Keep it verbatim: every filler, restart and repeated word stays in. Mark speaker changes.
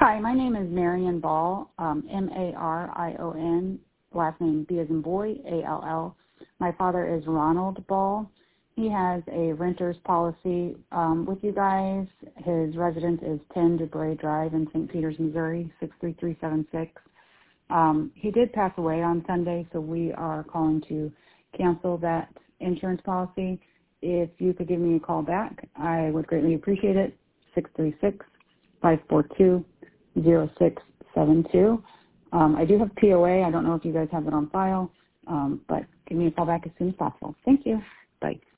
Speaker 1: Hi, my name is Marion Ball, um, M A R I O N, last name B as in boy, A L L. My father is Ronald Ball. He has a renter's policy um, with you guys. His residence is ten DeBray Drive in Saint Peters, Missouri, six three three seven six. Um, he did pass away on Sunday, so we are calling to cancel that insurance policy. If you could give me a call back, I would greatly appreciate it. six three six, five four two, zero six seven two. Um, I do have P O A. I don't know if you guys have it on file, um, but give me a call back as soon as possible. Thank you. Bye.